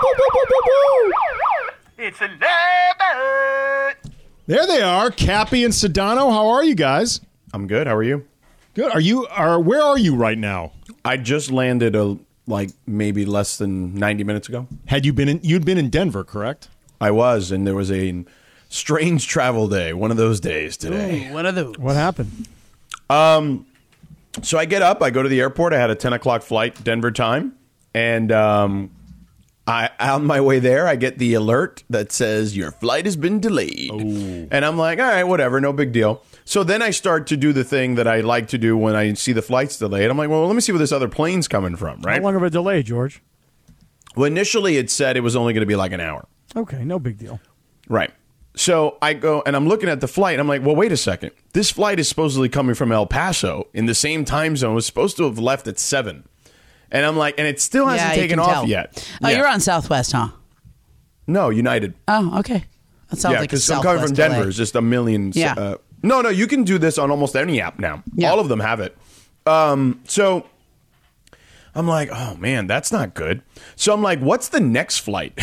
It's 11. There they are, Cappy and Sedano. How are you guys? I'm good. How are you? Good. Where are you right now? I just landed maybe less than 90 minutes ago. You'd been in Denver, correct? I was, and there was a strange travel day. One of those days today. Ooh, one of those. What happened? So I get up, I go to the airport. I had a 10 o'clock flight, Denver time. And on my way there, I get the alert that says, your flight has been delayed. Ooh. And I'm like, all right, whatever, no big deal. So then I start to do the thing that I like to do when I see the flight's delayed. I'm like, well, let me see where this other plane's coming from, right? How long of a delay, George? Well, initially it said it was only going to be like an hour. Okay, no big deal. Right. So I go and I'm looking at the flight. I'm like, well, wait a second. This flight is supposedly coming from El Paso in the same time zone. It was supposed to have left at 7. And I'm like, and it still hasn't taken off yet. Oh, Yeah. you're on Southwest, huh? No, United. Oh, okay. That sounds like a because I'm Southwest coming from Denver. delay. It's just a million. Yeah. No, you can do this on almost any app now. Yeah. All of them have it. So I'm like, oh man, that's not good. So I'm like, what's the next flight?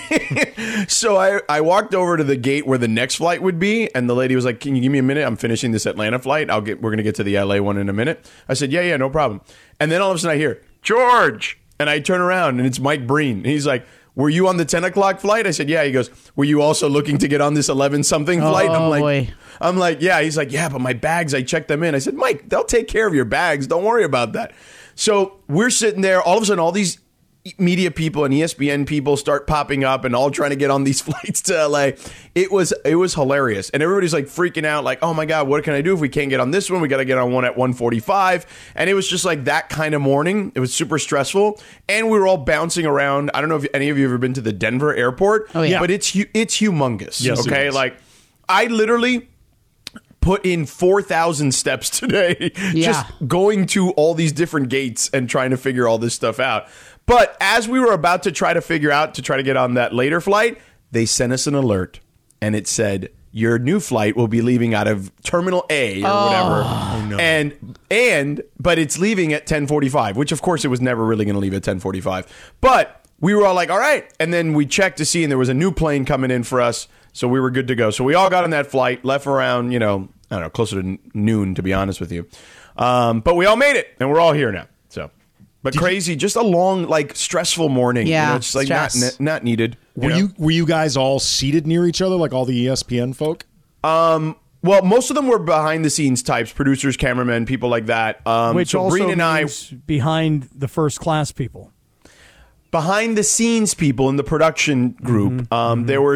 So I walked over to the gate where the next flight would be, and the lady was like, can you give me a minute? I'm finishing this Atlanta flight. We're gonna get to the LA one in a minute. I said, yeah, no problem. And then all of a sudden I hear, George, and I turn around and it's Mike Breen. And he's like, were you on the 10 o'clock flight? I said, yeah. He goes, were you also looking to get on this 11 something flight? Oh, boy. I'm like, yeah. He's like, yeah, but my bags, I checked them in. I said, Mike, they'll take care of your bags. Don't worry about that. So we're sitting there. All of a sudden, all these media people and ESPN people start popping up and all trying to get on these flights to LA. It was hilarious. And everybody's like freaking out, like, oh my God, what can I do if we can't get on this one? We got to get on one at 1:45. And it was just like that kind of morning. It was super stressful. And we were all bouncing around. I don't know if any of you have ever been to the Denver airport. Oh, yeah. But it's humongous. Yes, okay. it is. Like, I literally put in 4,000 steps today just going to all these different gates and trying to figure all this stuff out. But as we were about to try to get on that later flight, they sent us an alert and it said, your new flight will be leaving out of Terminal A or whatever. Oh, no. But it's leaving at 10:45, which of course it was never really going to leave at 10:45. But we were all like, all right. And then we checked to see, and there was a new plane coming in for us. So we were good to go. So we all got on that flight, left around, I don't know, closer to noon, to be honest with you. But we all made it, and we're all here now. So, but crazy, just a long, like, stressful morning. Yeah, it's like not needed. Were you guys all seated near each other, like all the ESPN folk? Well, most of them were behind the scenes types, producers, cameramen, people like that. Which so also Breen and means behind the first class people. behind the scenes people in the production group. There were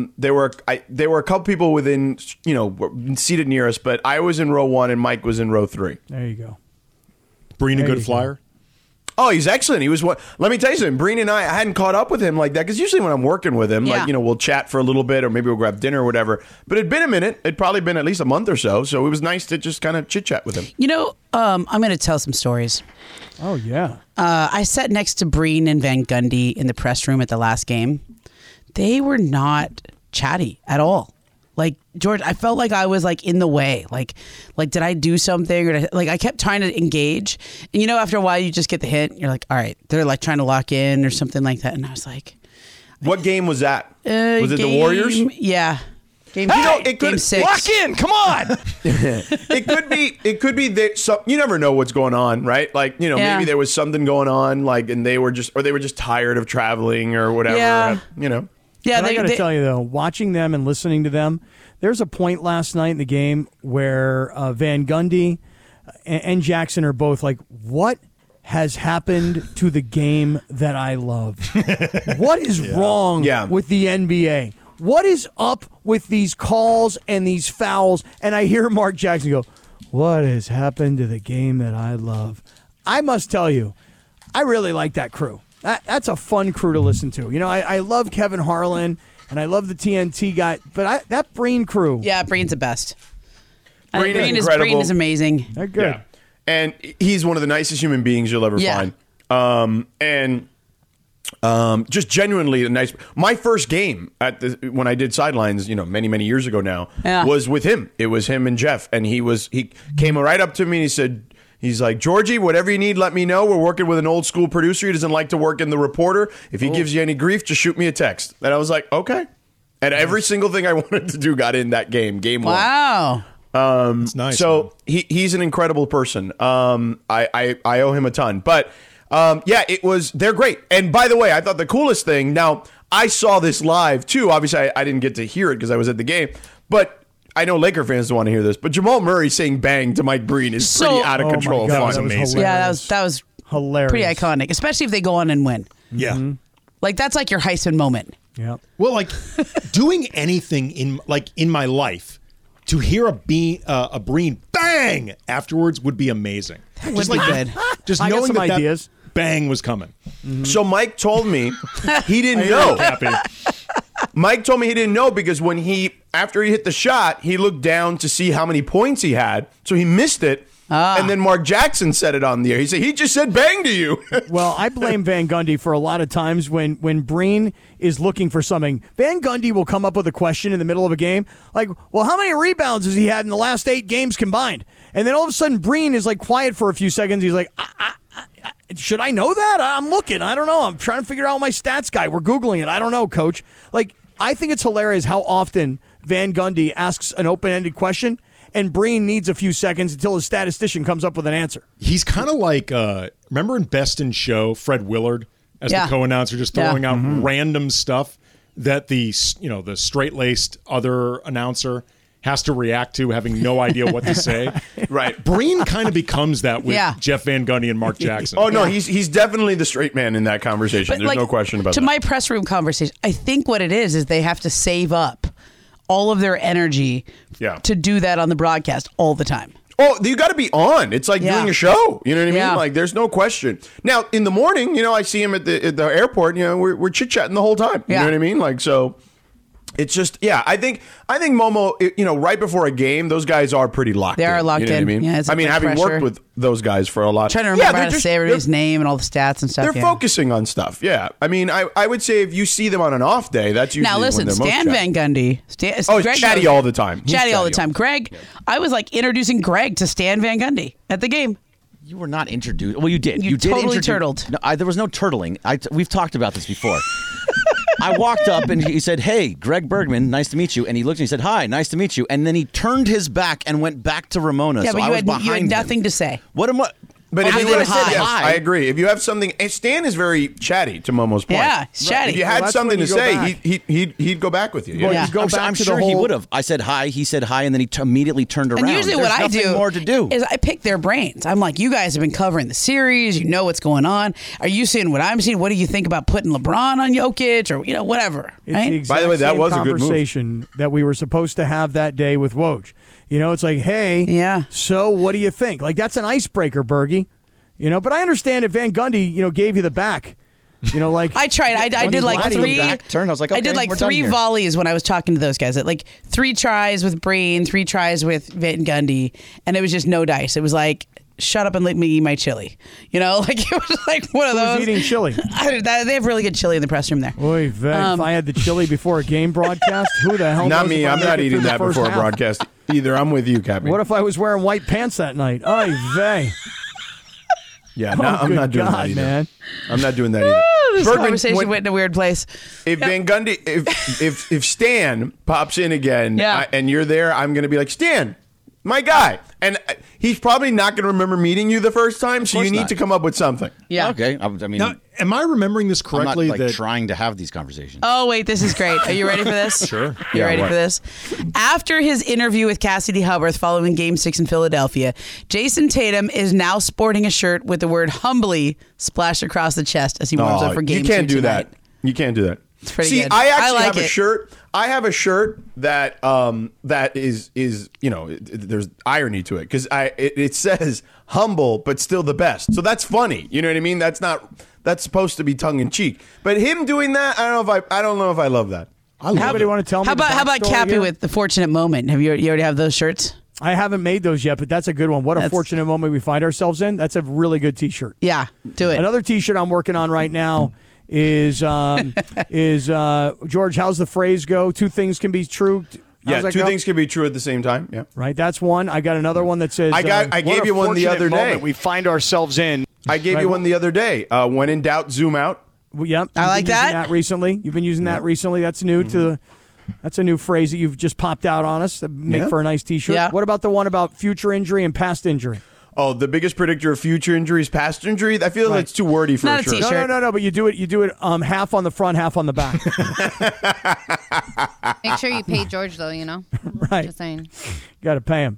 a couple people within, seated near us, but I was in row 1 and Mike was in row 3. There you go. Breen a There good you flyer? Oh, he's excellent. He was what? Let me tell you something. Breen and I hadn't caught up with him like that because usually when I'm working with him, we'll chat for a little bit or maybe we'll grab dinner or whatever. But it'd been a minute. It'd probably been at least a month or so. So it was nice to just kind of chit chat with him. I'm going to tell some stories. Oh, yeah. I sat next to Breen and Van Gundy in the press room at the last game. They were not chatty at all. Like, George, I felt like I was like in the way. Like did I do something? Or I kept trying to engage. And after a while, you just get the hint. You're like, all right, they're like trying to lock in or something like that. And I was like, what game was that? Was it the Warriors? Yeah. Game Game 6. Lock in. Come on. It could be that you never know what's going on, right? Like, maybe there was something going on, and they were just tired of traveling or whatever. Yeah. Yeah, I got to tell you, though, watching them and listening to them, there's a point last night in the game where Van Gundy and Jackson are both like, what has happened to the game that I love? What is wrong with the NBA? What is up with these calls and these fouls? And I hear Mark Jackson go, what has happened to the game that I love? I must tell you, I really like that crew. That's a fun crew to listen to. I love Kevin Harlan, and I love the TNT guy, but that Breen crew. Yeah, Breen's the best. Breen is incredible. Breen is amazing. They're good. Yeah. And he's one of the nicest human beings you'll ever find. Just genuinely nice. My first game when I did sidelines, many, many years ago now, was with him. It was him and Jeff, and he came right up to me and he said, He's like, Georgie, whatever you need, let me know. We're working with an old school producer. He doesn't like to work in the Reporter. If he gives you any grief, just shoot me a text. And I was like, okay. And every single thing I wanted to do got in that game one. Wow. It's nice. So he's an incredible person. I owe him a ton. But they're great. And by the way, I thought the coolest thing, now I saw this live too. Obviously, I didn't get to hear it because I was at the game. But I know Laker fans don't want to hear this. But Jamal Murray saying bang to Mike Breen is pretty out of control. God, fun. that was amazing. Yeah, that was hilarious. pretty iconic, especially if they go on and win. Yeah. Like, that's like your Heisman moment. Yeah. Well, like doing anything in my life, to hear a Breen bang afterwards would be amazing. That would be good. Just I got knowing some that ideas. Bang was coming. So Mike told me he didn't know. Mike told me he didn't know because after he hit the shot, he looked down to see how many points he had. So he missed it. And then Mark Jackson said it on the air. He said, he just said bang to you. Well, I blame Van Gundy for a lot of times when Breen is looking for something. Van Gundy will come up with a question in the middle of a game like, well, how many rebounds has he had in the last 8 games combined? And then all of a sudden, Breen is like quiet for a few seconds. He's like, should I know that? I'm looking. I don't know. I'm trying to figure out my stats guy. We're Googling it. I don't know, coach. Like, I think it's hilarious how often Van Gundy asks an open-ended question and Breen needs a few seconds until his statistician comes up with an answer. He's kind of like, remember in Best in Show, Fred Willard as the co-announcer just throwing out random stuff that the straight-laced other announcer has to react to, having no idea what to say. Right. Breen kind of becomes that with Jeff Van Gundy and Mark Jackson. Oh, no, he's definitely the straight man in that conversation. There's no question about that. To my press room conversation, I think what it is they have to save up all of their energy to do that on the broadcast all the time. Oh, you got to be on. It's like doing a show. You know what I mean? Yeah. Like, there's no question. Now, in the morning, I see him at the airport. We're chit-chatting the whole time. You know what I mean? Like, so... It's just, I think Momo, right before a game, those guys are pretty locked in. They are locked in. What I mean? Yeah, it's having pressure. worked with those guys for a lot. Trying to remember how to say everybody's name and all the stats and stuff. They're focusing on stuff. Yeah. I mean, I would say if you see them on an off day, that's usually now listen, when they're Stan most Van Gundy. Greg chatty all the time. Chatty all the time. Greg, I was like introducing Greg to Stan Van Gundy at the game. You were not introduced. Well, you did. You did totally introduce. turtled. No, there was no turtling. We've talked about this before. I walked up and he said, "Hey, Greg Bergman, nice to meet you." And he looked and he said, "Hi, nice to meet you." And then he turned his back and went back to Ramona. Yeah, so but I was you had behind nothing him. to say. What am I? But if I you would would have have said yes, hi. I agree. If you have something, and Stan is very chatty to Momo's point. Yeah, he's chatty. If you had that's something when to you go say, back. he'd go back with you. Well, Yeah. you go back I'm to sure the he whole- would have. I said hi. He said hi, and then he immediately turned around. And usually There's what I nothing do more to do is I pick their brains. I'm like, you guys have been covering the series. You know what's going on. Are you seeing what I'm seeing? What do you think about putting LeBron on Jokic or whatever? It's Right? the exact By the way, that same was a good move. conversation that we were supposed to have that day with Woj. It's like, hey, so what do you think? Like, that's an icebreaker, Bergie. But I understand if Van Gundy, gave you the back. Like I tried. I did like When he three. back turned, I was like, I okay, did like we're done 3 here. volleys when I was talking to those guys. Like 3 tries with Breen, 3 tries with Van Gundy, and it was just no dice. It was like, shut up and let me eat my chili. Like it was like one of who those. was eating chili. They have really good chili in the press room there. Oy vey, if I had the chili before a game broadcast, who the hell Not knows me. if I'll I'm make not it eating through the that first before a half. broadcast either. I'm with you, Cappy. What if I was wearing white pants that night? Oy vey. Yeah, no, I'm good not doing God, that either. man. I'm not doing that either. This Bergman, conversation went in a weird place. If Van Gundy, if Stan pops in again, Yeah. and you're there, I'm going to be like, Stan, my guy, and he's probably not going to remember meeting you the first time, so you course need not. to come up with something. Yeah. Okay. I mean, Now, am I remembering this I'm not correctly? like trying to have these conversations. Oh, wait, this is great. Are you ready for this? Sure. You ready for this? After his interview with Cassidy Hubbarth following Game 6 in Philadelphia, Jason Tatum is now sporting a shirt with the word humbly splashed across the chest as he warms up for Game 2 you can't do tonight. that. You can't do that. It's pretty See, good. I actually I like have a it. shirt. I have a shirt that that is there's irony to it because it says humble but still the best. So that's funny. You know what I mean? That's supposed to be tongue in cheek. But him doing that, I don't know if I love that. Anybody want to tell me? How about the backstory Cappy here? with the fortunate moment? You already have those shirts? I haven't made those yet, but that's a good one. What a fortunate moment we find ourselves in. That's a really good T-shirt. Yeah, do it. Another T-shirt I'm working on right now is George. How's the phrase go? 2 things can be true. Yeah, How's that two go? things can be true at the same time. Yeah. Right, that's one. I got another one that says I gave you one the other day. We find ourselves in. I gave you one the other day. When in doubt, zoom out. Well, yep, I like you've been using that. recently. You've been using that recently. That's new to. That's a new phrase that you've just popped out on us. That make for a nice T-shirt. Yeah. What about the one about future injury and past injury? Oh, the biggest predictor of future injuries, past injury. I feel like it's too wordy for Not a a shirt. T-shirt. No. But you do it. Half on the front, half on the back. Make sure you pay George, though, you know? Right. Just saying. Got to pay him.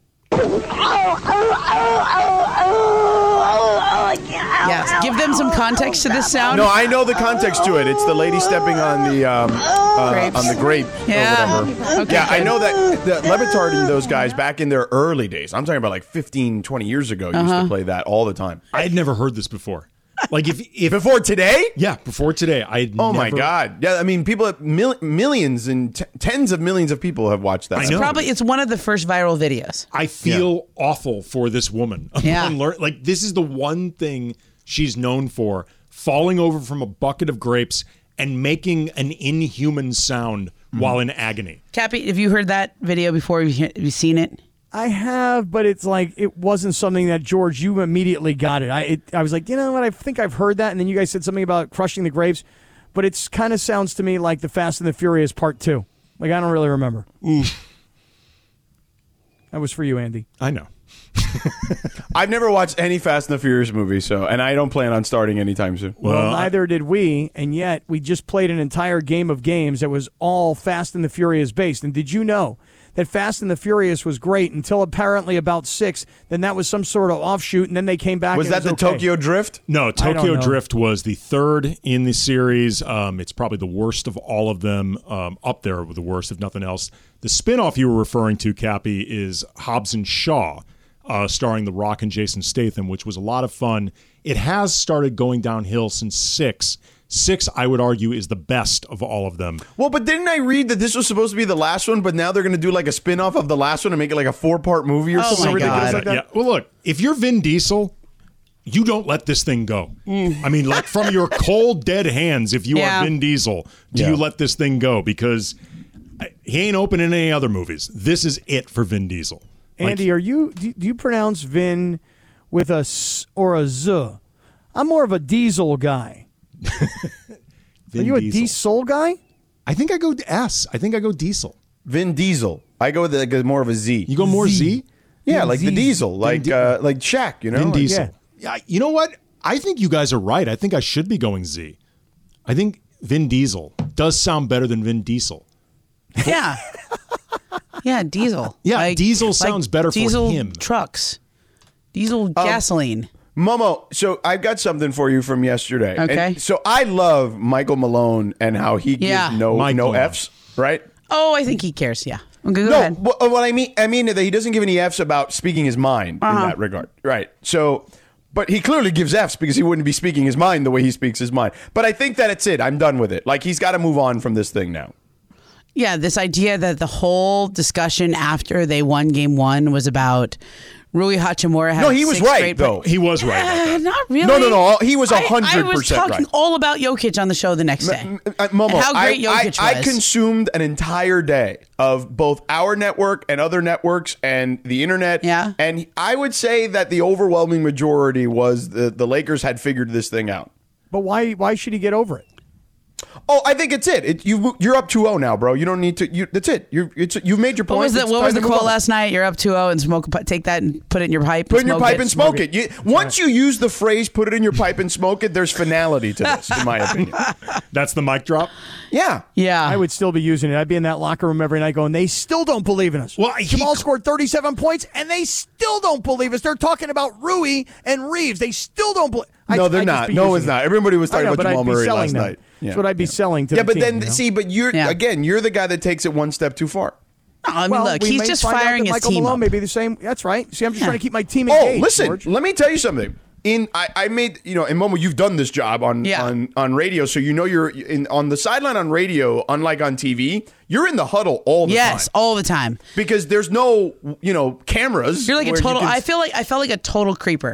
Yes. Give them some context to this sound. No, I know the context to it. It's the lady stepping on the Grapes. on the grape Yeah. or whatever. Okay, Yeah, I good. know that the Levitard and those guys back in their early days. I'm talking about like 15, 20 years ago. Used to play that all the time. I had never heard this before. Like if Before today? yeah, before today, I had Oh my never- God! Yeah, I mean, people, millions and tens of millions of people have watched that. I know. It's one of the first viral videos. I feel awful for this woman. Yeah. Like this is the one thing she's known for: falling over from a bucket of grapes and making an inhuman sound while in agony. Cappy, have you heard that video before? Have you seen it? I have, but it's like it wasn't something that George. You immediately got it. I was like, you know what? I think I've heard that, and then you guys said something about crushing the grapes, but it's kind of sounds to me like the Fast and the Furious Part 2. Like I don't really remember. That was for you, Andy. I know. I've never watched any Fast and the Furious movie, and I don't plan on starting anytime soon. Well, neither did we, and yet we just played an entire game of games that was all Fast and the Furious based. And did you know that Fast and the Furious was great until apparently about 6? Then that was some sort of offshoot, and then they came back. Was and that it the okay. Tokyo Drift? No, don't Tokyo know. Drift was the third in the series. It's probably the worst of all of them, up there with the worst, if nothing else. The spinoff you were referring to, Cappy, is Hobbs and Shaw, starring The Rock and Jason Statham, which was a lot of fun. It has started going downhill since 6. 6, I would argue, is the best of all of them. Well, but didn't I read that this was supposed to be the last one, but now they're going to do like a spin-off of the last one and make it like a 4-part movie or something my ridiculous God. like that? Yeah. Well, look, if you're Vin Diesel, you don't let this thing go. I mean, like from your cold, dead hands, if you Yeah. are Vin Diesel, do you let this thing go? Because he ain't opening any other movies. This is it for Vin Diesel. Andy, do you pronounce Vin with a S or a Z? I'm more of a Diesel guy. Vin Are you a Diesel. Diesel guy? I think I go S. I think I go Diesel. Vin Diesel. I go with like more of a Z. You go more Z? Yeah, like the Z. Diesel, like Shaq, you know? Vin Like- Diesel. Yeah. You know what? I think you guys are right. I think I should be going Z. I think Vin Diesel does sound better than Vin Diesel. Yeah. Yeah, diesel. Yeah, diesel sounds better for diesel him. Trucks. Diesel gasoline. Momo, so I've got something for you from yesterday. Okay. And so I love Michael Malone and how he gives Yeah. no Michael. Fs, right? Oh, I think he cares. Yeah. Okay, go No, ahead. what I mean that he doesn't give any Fs about speaking his mind in that regard, right? So, but he clearly gives Fs because he wouldn't be speaking his mind the way he speaks his mind. But I think that it's it. I'm done with it. Like he's got to move on from this thing now. Yeah, this idea that the whole discussion after they won game 1 was about Rui Hachimura. No, he was right though. He was right about that. Not really. No. He was 100% I was talking right. all about Jokic on the show the next day. Momo, And how great Jokic I was. consumed an entire day of both our network and other networks and the internet. Yeah. And I would say that the overwhelming majority was the Lakers had figured this thing out. But why should he get over it? Oh, I think it's it. You're up 2-0 now, bro. You don't need to. That's it. You've made your point. What was the, It's what time was to the move quote on. last night? You're up 2-0 and smoke. Take that and put it in your pipe. Put it in your pipe and smoke it. Once you use the phrase "put it in your pipe and smoke it," there's finality to this, in my opinion. That's the mic drop? Yeah. Yeah. I would still be using it. I'd be in that locker room every night going, they still don't believe in us. Well, Jamal scored 37 points, and they still don't believe us. They're talking about Rui and Reeves. They still don't believe. No, they're not. No, it's not. Everybody was talking I know, about but Jamal I'd be Murray selling last them. night. Yeah. That's what I'd be selling to Yeah, the but team, then you know? see, but you're Yeah. again, you're the guy that takes it one step too far. No, I mean, Well, look, we he's may just find out firing that his Michael team Malone up. may be the same. That's right. See, I'm just trying to keep my team Oh, engaged. listen, George. let me tell you something. I made, and Momo, you've done this job on radio, so you know you're on the sideline on radio, unlike on TV. You're in the huddle all the time. Yes, all the time. Because there's no, cameras. You're like a where you total. can- I felt like a total creeper.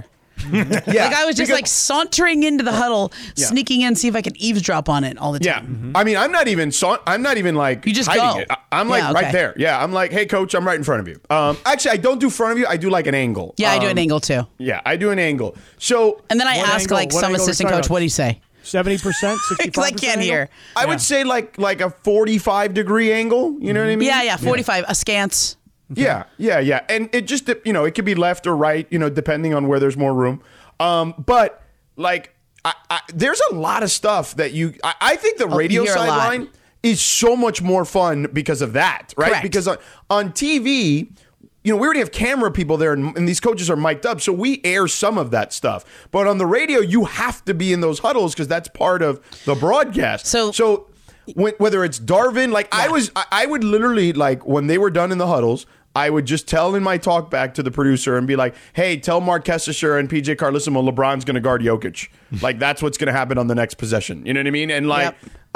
Yeah, Like I was just like sauntering into the huddle, sneaking in, see if I could eavesdrop on it all the time. I mean, I'm not even like You just hiding go. it. I'm like Yeah, right okay. there. Yeah, I'm like, hey, coach, I'm right in front of you. Actually, I don't do front of you. I do like an angle. Yeah, I do an angle too. Yeah, I do an angle. So And then I What ask angle? like What some angle are we assistant talking coach, about? what do you say? 70%, 65%? Because I can't hear. I would say like a 45-degree angle. You know what I mean? Yeah, 45, askance. Yeah. And it just, it could be left or right, depending on where there's more room. But like, there's a lot of stuff that I think the radio you hear a lot. sideline is so much more fun because of that, right? Correct. Because on TV, we already have camera people there and these coaches are mic'd up. So we air some of that stuff. But on the radio, you have to be in those huddles because that's part of the broadcast. So whether it's Darvin, like I would literally, like when they were done in the huddles, I would just tell in my talk back to the producer and be like, hey, tell Mark Kessler and PJ Carlissimo LeBron's going to guard Jokic. Like, that's what's going to happen on the next possession. You know what I mean? And like,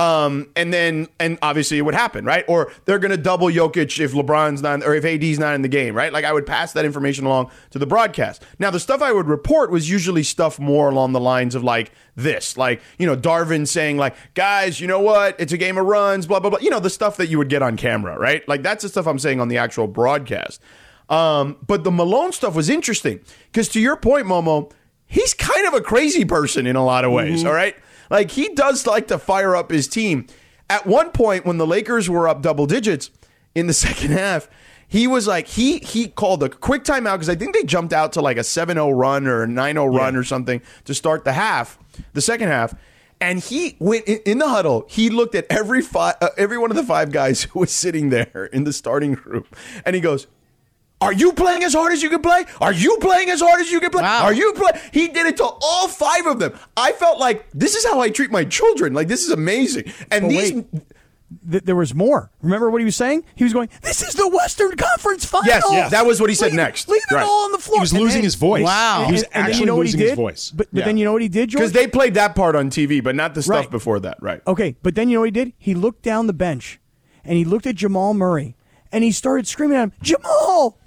and obviously it would happen, right? Or they're going to double Jokic if LeBron's not, or if AD's not in the game, right? Like I would pass that information along to the broadcast. Now, the stuff I would report was usually stuff more along the lines of like this, like, Darvin saying like, guys, you know what? It's a game of runs, blah, blah, blah. The stuff that you would get on camera, right? Like that's the stuff I'm saying on the actual broadcast. But the Malone stuff was interesting because to your point, Momo, he's kind of a crazy person in a lot of ways, all right? Like he does like to fire up his team. At one point when the Lakers were up double digits in the second half, he was like, he called a quick timeout because I think they jumped out to like a 7-0 run or a 9-0 run or something to start the second half. And he went in the huddle. He looked at every one of the 5 guys who was sitting there in the starting group. And he goes, are you playing as hard as you can play? Are you playing as hard as you can play? Wow. Are you playing? He did it to all 5 of them. I felt like this is how I treat my children. Like this is amazing. And But these. wait. There was more. Remember what he was saying? He was going, this is the Western Conference Finals. Yes, that was what he said next. Leave it Right. all on the floor. He was losing his voice. Wow. He was And then actually you know what he losing his did? voice. But then you know what he did, George? Because they played that part on TV, but not the stuff Right. before that, right? Okay, but then you know what he did? He looked down the bench and he looked at Jamal Murray and he started screaming at him, Jamal,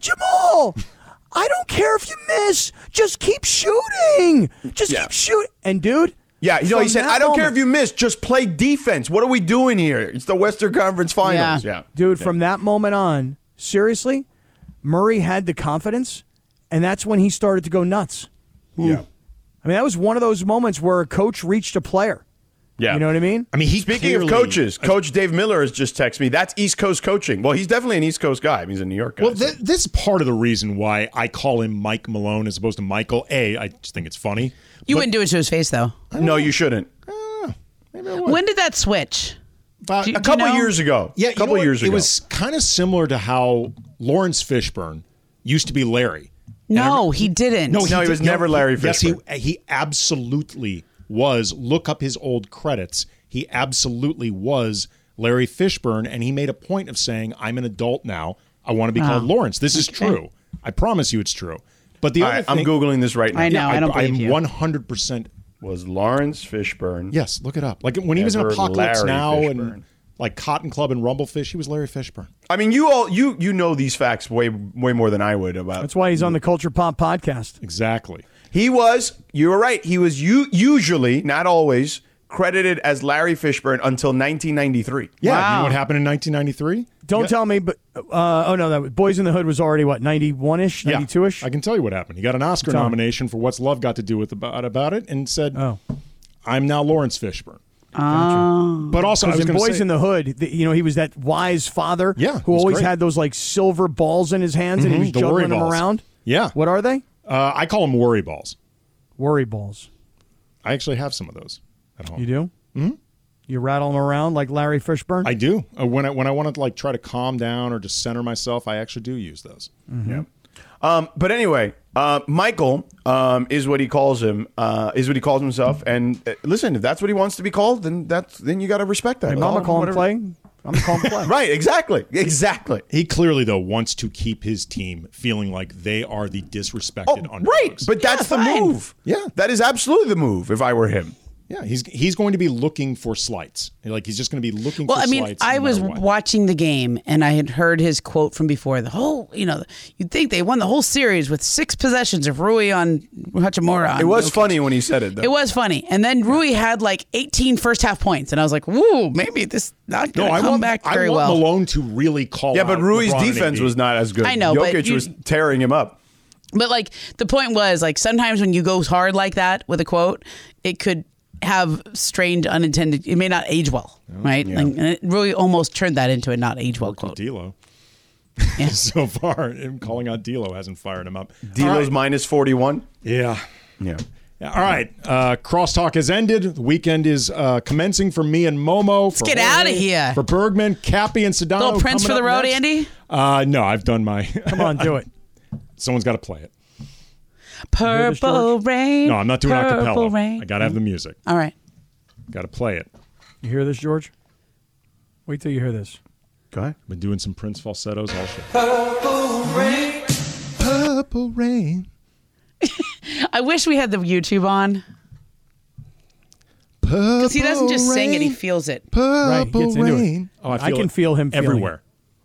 I don't care if you miss. Just keep shooting. Just keep shooting. And dude, Yeah, he said, I don't care if you miss, just play defense. What are we doing here? It's the Western Conference Finals. Yeah. Dude, from that moment on, seriously, Murray had the confidence, and that's when he started to go nuts. Yeah. I mean, that was one of those moments where a coach reached a player. Yeah. You know what I mean? I mean, Speaking of coaches, Coach Dave Miller has just texted me. That's East Coast coaching. Well, he's definitely an East Coast guy. I mean, he's a New York guy. Well, this is part of the reason why I call him Mike Malone as opposed to Michael. I just think it's funny. You wouldn't do it to his face though. No, you shouldn't. When did that switch? About Do- A couple you know? years ago. Yeah, a couple years ago. It was kind of similar to how Lawrence Fishburne used to be Larry. No, he didn't. No, he was never Larry Yes, Fishburne. he absolutely was. Look up his old credits. He absolutely was Larry Fishburne, and he made a point of saying, I'm an adult now. I want to be called Lawrence. This is true. I promise you it's true. But the All other right, thing, I'm Googling this right now. I know. I don't I'm believe you. 100%. Was Lawrence Fishburne. Yes, look it up. Like when he was in Ever Apocalypse Larry Now Fishburne. and like Cotton Club and Rumblefish, he was Larry Fishburne. I mean, you know these facts way more than I would about. That's why he's on the Culture Pop podcast. Exactly. He was. You were right. He was usually, not always, credited as Larry Fishburne until 1993. Yeah. Wow. You know what happened in 1993? Don't tell me, but that Boys in the Hood was already what, 91-ish, 92-ish? I can tell you what happened. He got an Oscar Tell me. nomination for What's Love Got to Do with about it, and said, Oh. I'm now Lawrence Fishburne. But also, I Because was in going to Boys say, in the Hood, he was that wise father Yeah, who he's always great. had those like silver balls in his hands and he was the worry juggling them balls. around. Yeah. What are they? I call them worry balls. Worry balls. I actually have some of those at home. You do? Mm-hmm. You rattle them around like Larry Fishburne? I do. When I want to like try to calm down or just center myself, I actually do use those. Yeah. But anyway, Michael is what he calls him. Is what he calls himself. And listen, if that's what he wants to be called, then you got to respect that. I'm going to call him play. I'm going to call him play. Right. Exactly. He clearly, though, wants to keep his team feeling like they are the disrespected underdogs. Right. But that's the fine. move. Yeah. That is absolutely the move if I were him. Yeah, he's going to be looking for slights. Like he's just going to be looking for slights. Well, I mean, I was watching the game and I had heard his quote from before. The whole, you'd think they won the whole series with 6 possessions of Rui on Hachimura. It was funny when he said it, though. It was funny. And then Rui had like 18 first half points. And I was like, woo, maybe this not going to come back very well. I want Malone to really call out. Yeah, but Rui's defense was not as good. I know, Jokic was tearing him up. But like the point was, like sometimes when you go hard like that with a quote, it could have strange unintended. It may not age well, right? Yeah. Like, and it really almost turned that into a not age well quote. D'Lo. Yeah. So far, him calling out D'Lo hasn't fired him up. D'Lo's minus 41. Yeah. Yeah. All right. Crosstalk has ended. The weekend is commencing for me and Momo. Let's get out of here. For Bergman, Cappy, and Sedano. Little Prince for the road, next. Andy? No, I've done my. Come on, do it. Someone's got to play it. Purple rain. No, I'm not doing acapella. Rain. I got to have the music. All right. Got to play it. You hear this, George? Wait till you hear this. Go ahead. Been doing some Prince falsettos all shit. Purple rain. Purple rain. I wish we had the YouTube on. Because he doesn't just sing it, he feels it. Right, he gets into it. Oh, I can feel him feeling everywhere.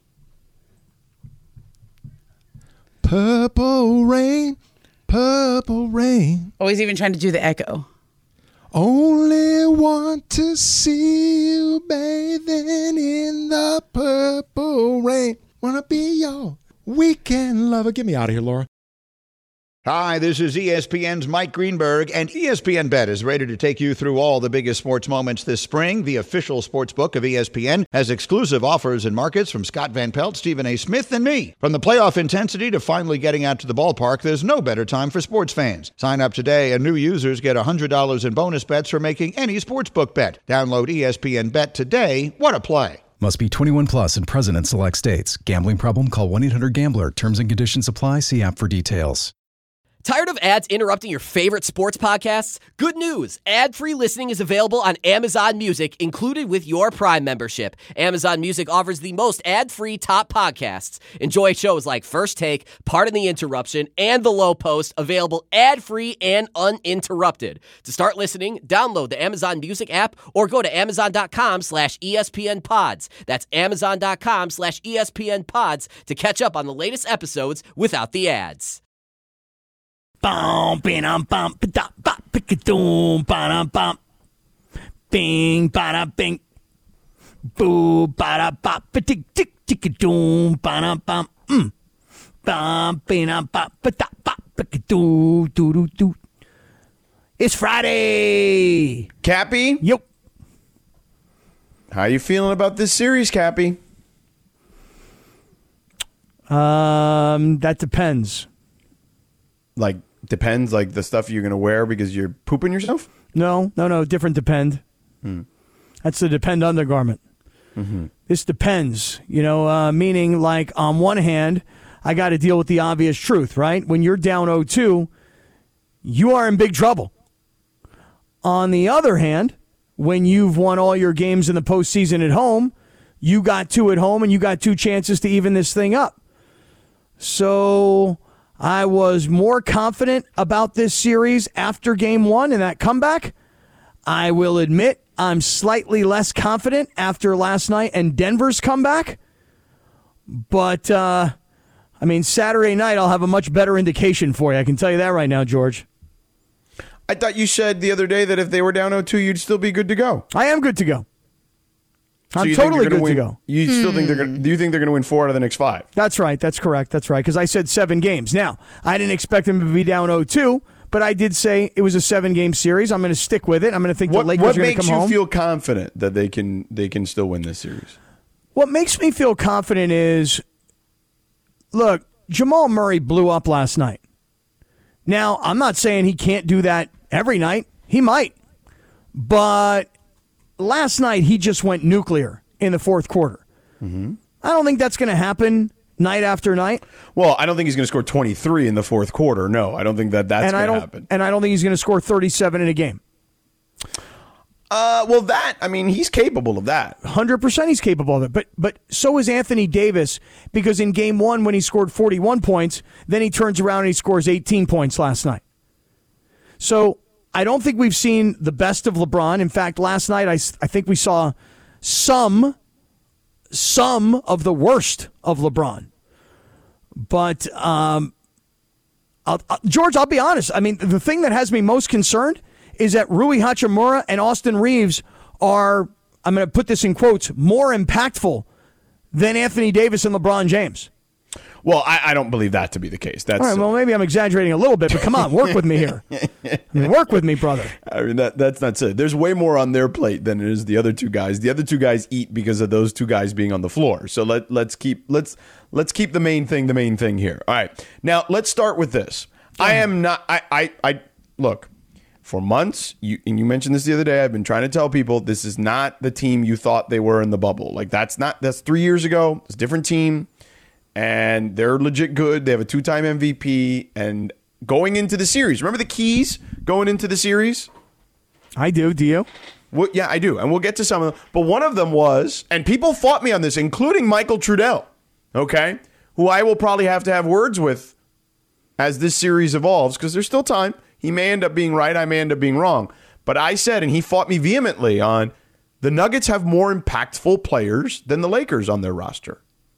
It. Purple rain. Purple rain. Oh, he's even trying to do the echo. Only want to see you bathing in the purple rain. Wanna be your weekend lover. Get me out of here, Laura. Hi, this is ESPN's Mike Greenberg, and ESPN Bet is ready to take you through all the biggest sports moments this spring. The official sports book of ESPN has exclusive offers and markets from Scott Van Pelt, Stephen A. Smith, and me. From the playoff intensity to finally getting out to the ballpark, there's no better time for sports fans. Sign up today, and new users get $100 in bonus bets for making any sportsbook bet. Download ESPN Bet today. What a play. Must be 21 plus and present in select states. Gambling problem? Call 1-800-GAMBLER. Terms and conditions apply. See app for details. Tired of ads interrupting your favorite sports podcasts? Good news! Ad-free listening is available on Amazon Music, included with your Prime membership. Amazon Music offers the most ad-free top podcasts. Enjoy shows like First Take, Pardon the Interruption, and The Low Post, available ad-free and uninterrupted. To start listening, download the Amazon Music app or go to amazon.com/ESPNpods. That's amazon.com/ESPNpods to catch up on the latest episodes without the ads. Bum, bing, bum, ba ba pick-a-doom, ba bum, bing, ba bing, boo, ba ba tick tick tick-a-doom, ba bum, bum, bing, ba ba pick-a-doo, doo doo doo. It's Friday. Cappy? Yep. How you feeling about this series, Cappy? That depends. Like, depends, like the stuff you're going to wear because you're pooping yourself? No. Different depend. That's the depend undergarment. Mm-hmm. This depends, meaning like on one hand, I got to deal with the obvious truth, right? When you're down 0-2, you are in big trouble. On the other hand, when you've won all your games in the postseason at home, you got 2 at home and you got 2 chances to even this thing up. So I was more confident about this series after game 1 and that comeback. I will admit I'm slightly less confident after last night and Denver's comeback. But, Saturday night I'll have a much better indication for you. I can tell you that right now, George. I thought you said the other day that if they were down 0-2, you'd still be good to go. I am good to go. So I'm totally good to go. You still think they're going? Do you think they're going to win 4 out of the next 5? That's right. That's correct. That's right. Because I said 7 games. Now, I didn't expect them to be down 0-2, but I did say it was a 7-game series. I'm going to stick with it. I'm going to think the Lakers are going to come home. What makes you feel confident that they can still win this series? What makes me feel confident is, look, Jamal Murray blew up last night. Now, I'm not saying he can't do that every night. He might. But last night, he just went nuclear in the fourth quarter. Mm-hmm. I don't think that's going to happen night after night. Well, I don't think he's going to score 23 in the fourth quarter. No, I don't think that's going to happen. And I don't think he's going to score 37 in a game. He's capable of that. 100% he's capable of it. But so is Anthony Davis, because in game 1 when he scored 41 points, then he turns around and he scores 18 points last night. So I don't think we've seen the best of LeBron. In fact, last night I think we saw some of the worst of LeBron. But George, I'll be honest. I mean, the thing that has me most concerned is that Rui Hachimura and Austin Reeves are, I'm going to put this in quotes, more impactful than Anthony Davis and LeBron James. Well, I don't believe that to be the case. That's all right. Well, maybe I'm exaggerating a little bit, but come on, work with me here. Work with me, brother. I mean, that's not it. There's way more on their plate than it is the other two guys. The other two guys eat because of those two guys being on the floor. So let's keep the main thing here. All right. Now let's start with this. I am not. I look. For months, you mentioned this the other day, I've been trying to tell people this is not the team you thought they were in the bubble. Like that's 3 years ago. It's a different team. And they're legit good. They have a 2-time MVP. And going into the series, remember the keys going into the series? I do. Do you? Well, yeah, I do. And we'll get to some of them. But one of them was, and people fought me on this, including Michael Trudell, okay, who I will probably have to have words with as this series evolves because there's still time. He may end up being right. I may end up being wrong. But I said, and he fought me vehemently on, the Nuggets have more impactful players than the Lakers on their roster.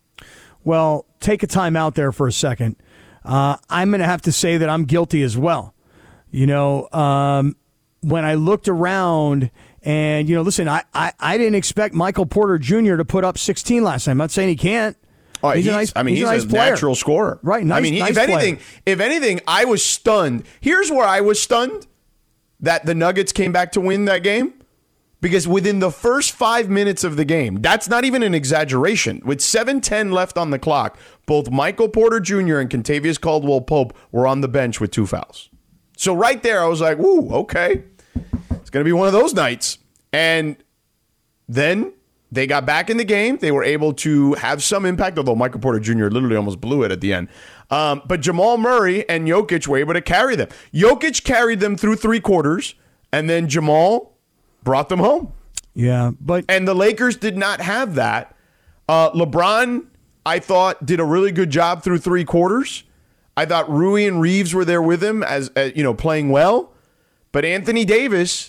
Well, take a time out there for a second. I'm going to have to say that I'm guilty as well. You know, when I looked around and, listen, I didn't expect Michael Porter Jr. to put up 16 last night. I'm not saying he can't. Oh, he's a nice natural scorer. Right. Nice, if anything, I was stunned. Here's where I was stunned that the Nuggets came back to win that game. Because within the first 5 minutes of the game, that's not even an exaggeration. With 7:10 left on the clock, both Michael Porter Jr. and Kentavious Caldwell-Pope were on the bench with 2 fouls. So right there, I was like, "Ooh, okay, it's going to be one of those nights." And then they got back in the game. They were able to have some impact, although Michael Porter Jr. literally almost blew it at the end. But Jamal Murray and Jokic were able to carry them. Jokic carried them through 3 quarters, and then Jamal brought them home. Yeah, and the Lakers did not have that. LeBron, I thought, did a really good job through 3 quarters. I thought Rui and Reeves were there with him as playing well. But Anthony Davis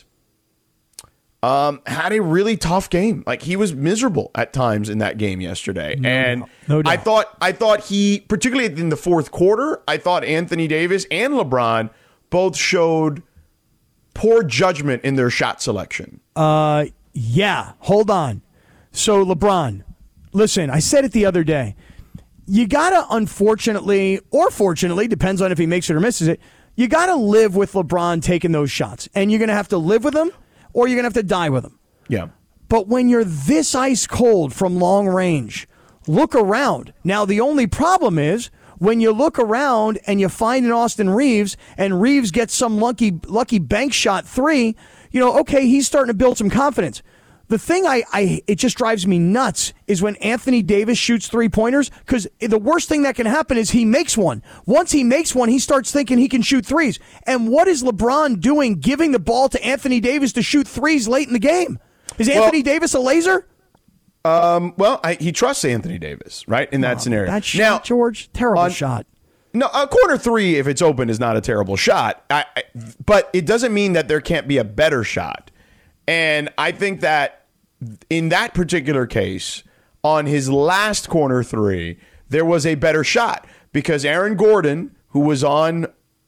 had a really tough game. Like he was miserable at times in that game yesterday. No doubt. I thought he, particularly in the fourth quarter, I thought Anthony Davis and LeBron both showed poor judgment in their shot selection. Yeah, hold on. So LeBron, listen, I said it the other day. You got to, unfortunately, or fortunately, depends on if he makes it or misses it, you got to live with LeBron taking those shots. And you're going to have to live with him or you're going to have to die with him. Yeah. But when you're this ice cold from long range, look around. Now, the only problem is when you look around and you find an Austin Reeves and Reeves gets some lucky bank shot 3, okay, he's starting to build some confidence. The thing it just drives me nuts is when Anthony Davis shoots 3-pointers, because the worst thing that can happen is he makes one. Once he makes one, he starts thinking he can shoot 3s. And what is LeBron doing giving the ball to Anthony Davis to shoot 3s late in the game? Is Anthony Davis a laser? He trusts Anthony Davis, right, in that scenario. That shot, now, George, terrible shot. No, a corner 3, if it's open, is not a terrible shot. But it doesn't mean that there can't be a better shot. And I think that in that particular case, on his last corner 3, there was a better shot because Aaron Gordon, who was on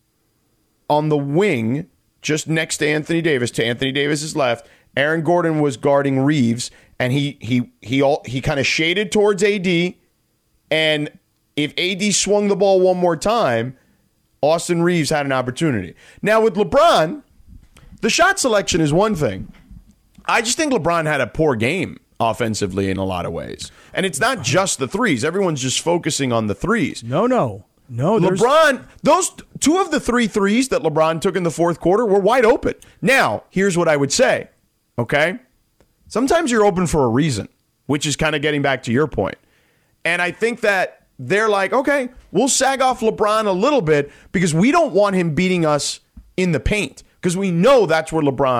the wing just next to Anthony Davis's left, Aaron Gordon was guarding Reeves, and he kind of shaded towards AD, and if AD swung the ball one more time, Austin Reeves had an opportunity. Now with LeBron, the shot selection is one thing. I just think LeBron had a poor game offensively in a lot of ways. And it's not just the 3s. Everyone's just focusing on the 3s. No. LeBron, those 2 of the 3 threes that LeBron took in the fourth quarter were wide open. Now, here's what I would say, okay? Sometimes you're open for a reason, which is kind of getting back to your point. And I think that they're like, okay, we'll sag off LeBron a little bit because we don't want him beating us in the paint because we know that's where LeBron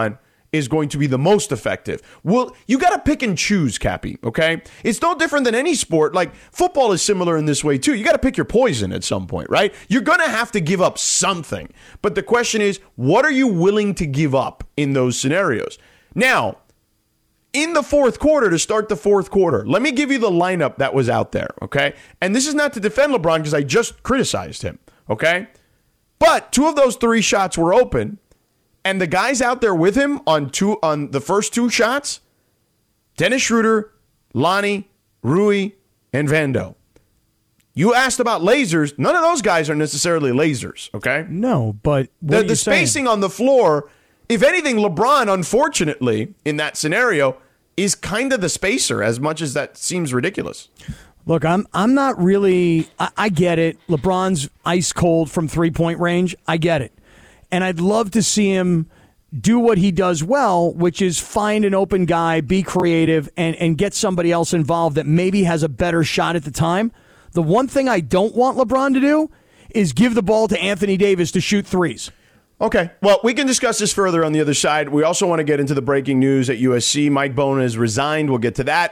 is going to be the most effective. Well, you got to pick and choose, Cappy, okay? It's no different than any sport. Like, football is similar in this way, too. You got to pick your poison at some point, right? You're going to have to give up something. But the question is, what are you willing to give up in those scenarios? Now, in the fourth quarter, to start the fourth quarter, let me give you the lineup that was out there, okay? And this is not to defend LeBron because I just criticized him, okay? But 2 of those 3 shots were open. And the guys out there with him on the first 2 shots, Dennis Schroeder, Lonnie, Rui, and Vando. You asked about lasers. None of those guys are necessarily lasers, okay? No, but the spacing on the floor, if anything, LeBron, unfortunately, in that scenario, is kind of the spacer, as much as that seems ridiculous. Look, I'm not really. I get it. LeBron's ice cold from 3-point range. I get it. And I'd love to see him do what he does well, which is find an open guy, be creative, and get somebody else involved that maybe has a better shot at the time. The one thing I don't want LeBron to do is give the ball to Anthony Davis to shoot threes. Okay, well, we can discuss this further on the other side. We also want to get into the breaking news at USC. Mike Bohn has resigned. We'll get to that.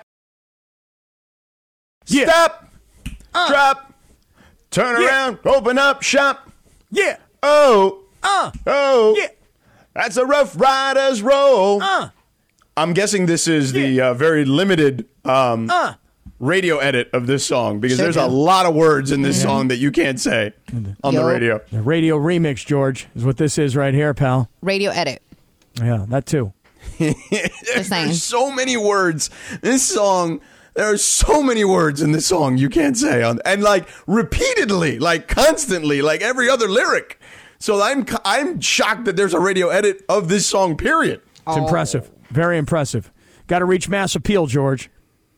Yeah. Stop. Drop. Turn around. Open up shop. Yeah. Oh. Yeah. That's a Rough Riders roll. I'm guessing this is the very limited radio edit of this song because there's a lot of words in this song that you can't say on the radio. The radio remix, George, is what this is right here, pal. Radio edit. Yeah, that too. There's so many words. This song, there are so many words in this song you can't say and like repeatedly, like constantly, like every other lyric. So I'm shocked that there's a radio edit of this song, period. It's impressive. Very impressive. Got to reach mass appeal, George.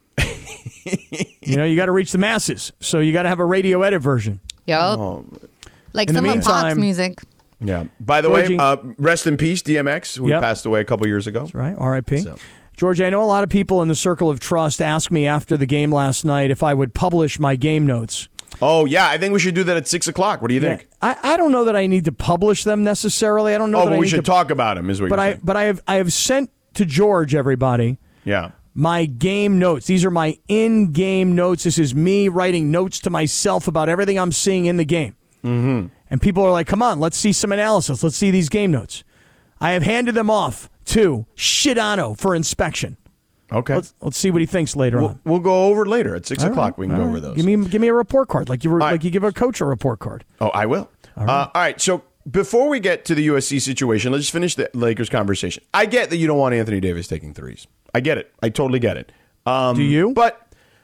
You got to reach the masses. So you got to have a radio edit version. Yep. Like some of Fox music. Yeah. By the way, rest in peace, DMX, who passed away a couple years ago. That's right. R.I.P. George, I know a lot of people in the circle of trust asked me after the game last night if I would publish my game notes. Oh, yeah. I think we should do that at 6 o'clock. What do you think? I don't know that I need to publish them necessarily. I don't know. But we should talk about them, is what you're saying. But I have sent to George, everybody. Yeah. My game notes. These are my in-game notes. This is me writing notes to myself about everything I'm seeing in the game. Mm-hmm. And people are like, come on, let's see some analysis. Let's see these game notes. I have handed them off to Shidano for inspection. Okay. Let's see what he thinks later on. We'll go over later at 6 o'clock. We can go over those. Give me a report card like you give a coach a report card. Oh, I will. All right. So before we get to the USC situation, let's finish the Lakers conversation. I get that you don't want Anthony Davis taking threes. I get it. I totally get it. Do you? But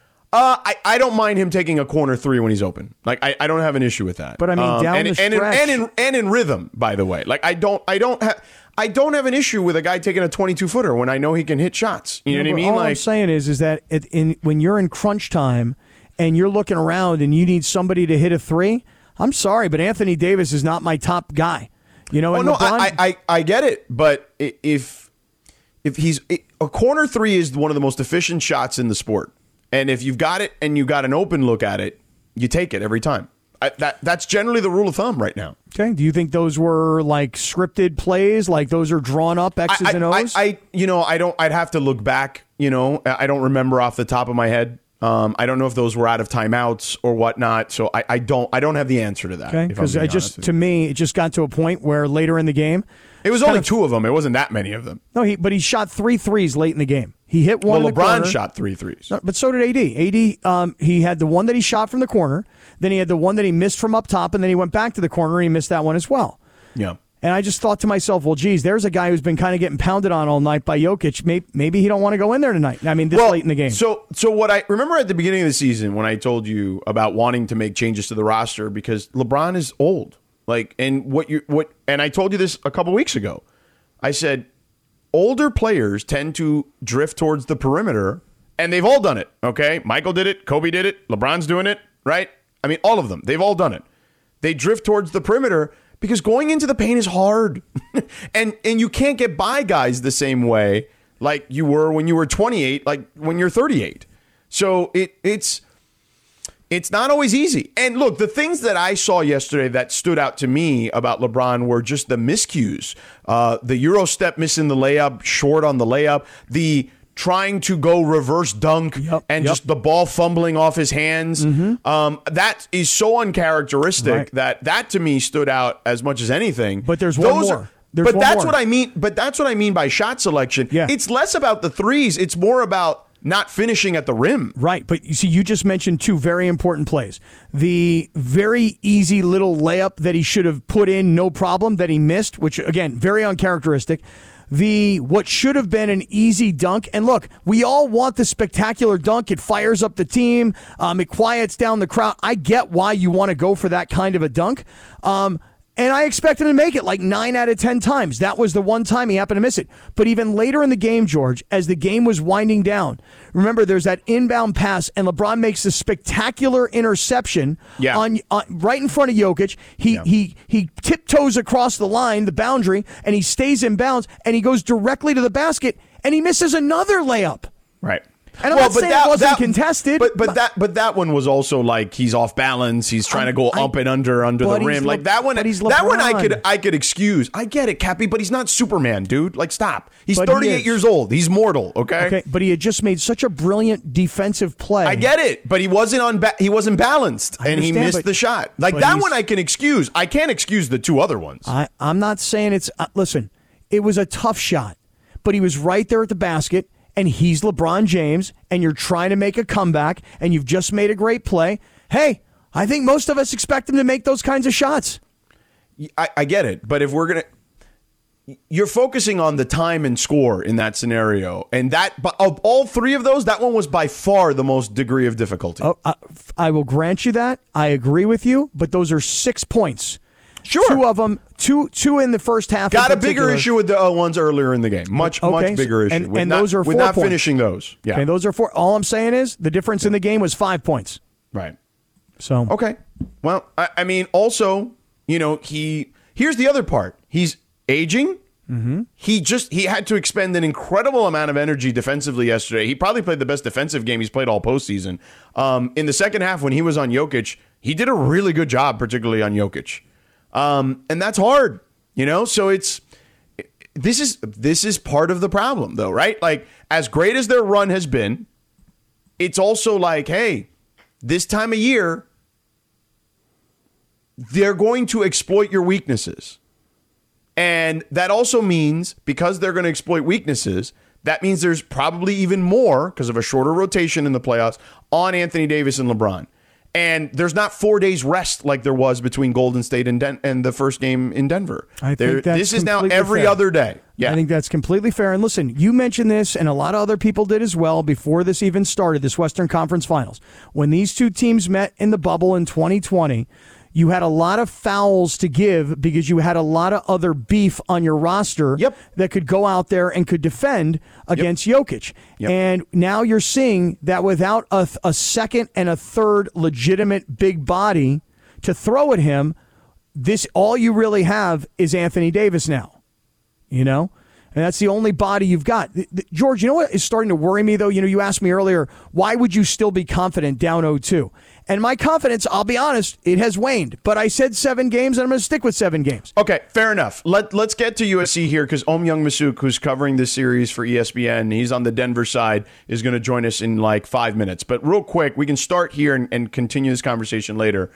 I don't mind him taking a corner 3 when he's open. Like I don't have an issue with that. But I mean, down the stretch, and in rhythm. By the way, like I don't have an issue with a guy taking a 22-footer when I know he can hit shots. You know what I mean? All I'm saying is that when you're in crunch time and you're looking around and you need somebody to hit a 3, I'm sorry, but Anthony Davis is not my top guy. You know, I get it, but if he's a corner 3 is one of the most efficient shots in the sport, and if you've got it and you got an open look at it, you take it every time. That's generally the rule of thumb right now. Okay. Do you think those were like scripted plays? Like those are drawn up X's and O's? I'd have to look back. I don't remember off the top of my head. I don't know if those were out of timeouts or whatnot. So I don't have the answer to that. Okay. Because to me, it just got to a point where later in the game, it was only 2 of them. It wasn't that many of them. No, but he shot 3 threes late in the game. He hit one. Well, in the LeBron corner. shot 3 threes. No, but so did AD. AD, he had the one that he shot from the corner. Then he had the one that he missed from up top, and then he went back to the corner and he missed that one as well. Yeah. And I just thought to myself, well, geez, there's a guy who's been kind of getting pounded on all night by Jokic. Maybe he don't want to go in there tonight. I mean, late in the game. So what I remember at the beginning of the season when I told you about wanting to make changes to the roster because LeBron is old. And I told you this a couple weeks ago. I said older players tend to drift towards the perimeter, and they've all done it. Okay, Michael did it, Kobe did it, LeBron's doing it, right? I mean, all of them. They've all done it. They drift towards the perimeter because going into the paint is hard, and you can't get by guys the same way like you were when you were 28, like when you're 38. So it's It's not always easy. And look, the things that I saw yesterday that stood out to me about LeBron were just the miscues. The Euro step missing the layup, short on the layup, the trying to go reverse dunk and just the ball fumbling off his hands. That is so uncharacteristic that to me stood out as much as anything. But there's one more. What I mean. But that's what I mean by shot selection. Yeah. It's less about the threes. It's more about not finishing at the rim. Right. But you see, you just mentioned two very important plays. The very easy little layup that he should have put in, no problem, that he missed, which, again, very uncharacteristic. What should have been an easy dunk. And look, we all want the spectacular dunk. It fires up the team. It quiets down the crowd. I get why you want to go for that kind of a dunk. And I expected him to make it like 9 out of 10 times. That was the one time he happened to miss it. But even later in the game, George, as the game was winding down, remember there's that inbound pass, and LeBron makes this spectacular interception on right in front of Jokic. He tiptoes across the line, the boundary, and he stays in bounds, and he goes directly to the basket, and he misses another layup. Right. And I'm not saying it wasn't contested. But that one was also like he's off balance. He's trying to go up and under the rim. Like that one. That one I could excuse. I get it, Cappy, but he's not Superman, dude. Like stop. He's 38 years old. He's mortal. Okay. But he had just made such a brilliant defensive play. I get it, but he wasn't balanced, and he missed the shot. Like that one I can excuse. I can't excuse the two other ones. I'm not saying it's. Listen, it was a tough shot, but he was right there at the basket. And he's LeBron James, and you're trying to make a comeback, and you've just made a great play. Hey, I think most of us expect him to make those kinds of shots. I get it, but if we're going to... You're focusing on the time and score in that scenario, and that of all three of those, that one was by far the most degree of difficulty. I will grant you that. I agree with you, but those are 6 points. Sure. Two of them, two in the first half. Got a bigger issue with the ones earlier in the game. Much bigger issue. And those are 4 points. With not finishing those. Yeah. Okay, those are 4. All I'm saying is the difference in the game was 5 points. Right. So. Okay. Well, I mean, also, here's the other part. He's aging. Mm-hmm. He had to expend an incredible amount of energy defensively yesterday. He probably played the best defensive game he's played all postseason. In the second half, when he was on Jokic, he did a really good job, particularly on Jokic. And that's hard, so this is part of the problem though, right? Like as great as their run has been, it's also like, hey, this time of year, they're going to exploit your weaknesses. And that also means because they're going to exploit weaknesses, that means there's probably even more because of a shorter rotation in the playoffs on Anthony Davis and LeBron. And there's not 4 days rest like there was between Golden State and the first game in Denver. This is now every other day. Yeah. I think that's completely fair. And listen, you mentioned this, and a lot of other people did as well before this even started, this Western Conference Finals. When these two teams met in the bubble in 2020, you had a lot of fouls to give because you had a lot of other beef on your roster that could go out there and could defend against Jokic. And now you're seeing that without a second and a third legitimate big body to throw at him, all you really have is Anthony Davis now. And that's the only body you've got. George, you know what is starting to worry me, though? You asked me earlier, why would you still be confident down 0-2? And my confidence, I'll be honest, it has waned. But I said 7 games, and I'm going to stick with 7 games. Okay, fair enough. Let's get to USC here, because Young Masuk, who's covering this series for ESPN, he's on the Denver side, is going to join us in like 5 minutes. But real quick, we can start here and continue this conversation later.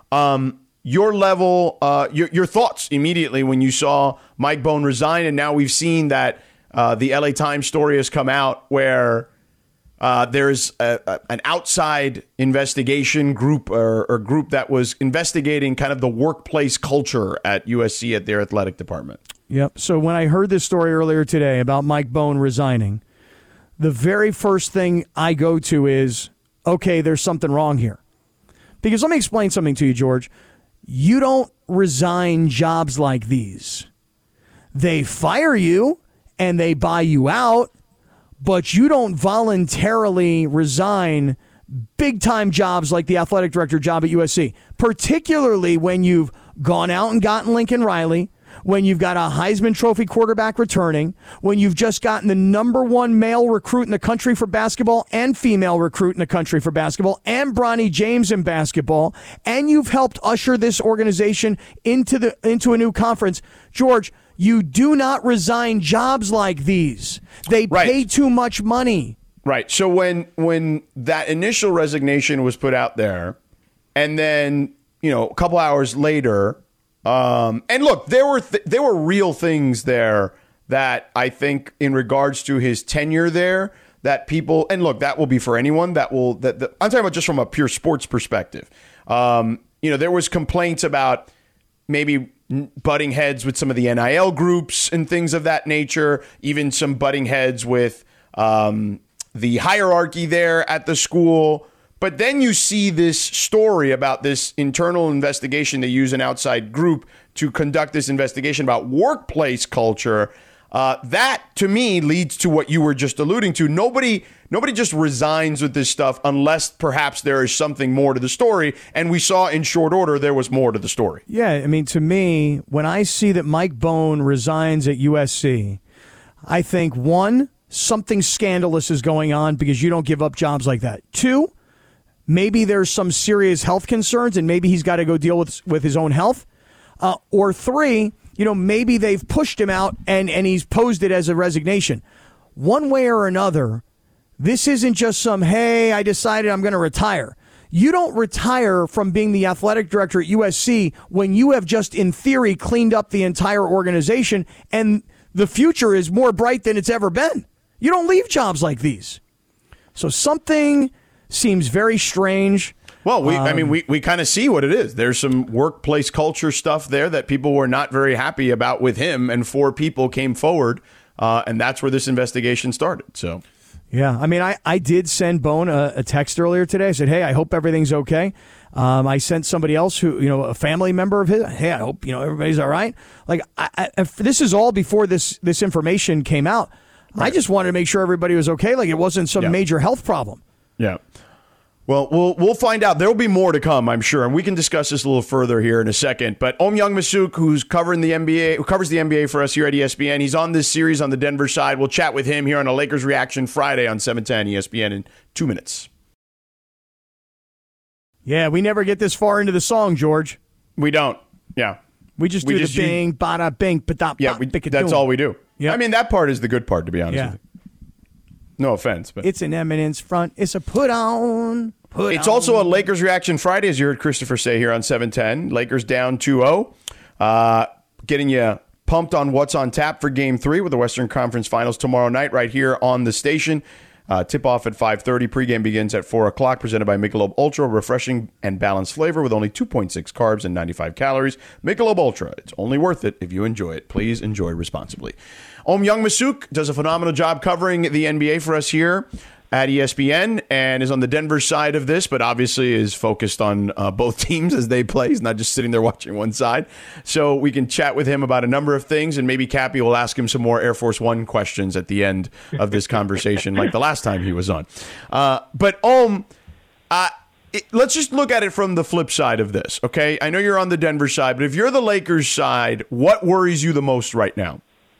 Your level, your thoughts immediately when you saw Mike Bohn resign, and now we've seen that the LA Times story has come out where there's an outside investigation group or group that was investigating kind of the workplace culture at USC at their athletic department. Yep. So when I heard this story earlier today about Mike Bohn resigning, the very first thing I go to is, okay, there's something wrong here. Because let me explain something to you, George. You don't resign jobs like these. They fire you and they buy you out, but you don't voluntarily resign big-time jobs like the athletic director job at USC, particularly when you've gone out and gotten Lincoln Riley, when you've got a Heisman Trophy quarterback returning, when you've just gotten the #1 male recruit in the country for basketball and female recruit in the country for basketball and Bronny James in basketball, and you've helped usher this organization into a new conference. George, you do not resign jobs like these. They pay too much money. Right. So when that initial resignation was put out there, and then, a couple hours later, and look, there were real things there that I think in regards to his tenure there that people, and look, that will be for anyone I'm talking about just from a pure sports perspective. There was complaints about maybe butting heads with some of the NIL groups and things of that nature, even some butting heads with the hierarchy there at the school. But then you see this story about this internal investigation. They use an outside group to conduct this investigation about workplace culture. That, to me, leads to what you were just alluding to. Nobody just resigns with this stuff unless perhaps there is something more to the story. And we saw in short order there was more to the story. Yeah, I mean, to me, when I see that Mike Bohn resigns at USC, I think, one, something scandalous is going on because you don't give up jobs like that. Two, maybe there's some serious health concerns and maybe he's got to go deal with his own health. Or three, maybe they've pushed him out and he's posed it as a resignation. One way or another, this isn't just some, hey, I decided I'm going to retire. You don't retire from being the athletic director at USC when you have just, in theory, cleaned up the entire organization and the future is more bright than it's ever been. You don't leave jobs like these. So something seems very strange. Well, we kind of see what it is. There's some workplace culture stuff there that people were not very happy about with him, and 4 people came forward, and that's where this investigation started. So, yeah, I mean, I did send Bohn a text earlier today. I said, hey, I hope everything's okay. I sent somebody else who, a family member of his, hey, I hope, everybody's all right. Like, this is all before this information came out. Right. I just wanted to make sure everybody was okay. Like, it wasn't some major health problem. Yeah. Well, we'll find out. There will be more to come, I'm sure, and we can discuss this a little further here in a second. But Youngmisuk, who covers the NBA for us here at ESPN, he's on this series on the Denver side. We'll chat with him here on a Lakers Reaction Friday on 710 ESPN in 2 minutes. Yeah, we never get this far into the song, George. We don't. Yeah. We just do the bing, bada, bing, ba-da, yeah, that's all we do. Yep. I mean, that part is the good part, to be honest with you. No offense, but it's an eminence front. It's a put on. It's also a Lakers Reaction Friday, as you heard Christopher say here on 710. Lakers down 2-0. Getting you pumped on what's on tap for Game 3 with the Western Conference Finals tomorrow night right here on the station. Tip-off at 5:30. Pregame begins at 4 o'clock. Presented by Michelob Ultra. Refreshing and balanced flavor with only 2.6 carbs and 95 calories. Michelob Ultra. It's only worth it if you enjoy it. Please enjoy responsibly. Youngmisuk does a phenomenal job covering the NBA for us here at ESPN and is on the Denver side of this, but obviously is focused on both teams as they play. He's not just sitting there watching one side. So we can chat with him about a number of things, and maybe Cappy will ask him some more Air Force One questions at the end of this conversation, like the last time he was on. But let's just look at it from the flip side of this, okay? I know you're on the Denver side, but if you're the Lakers side, what worries you the most right now?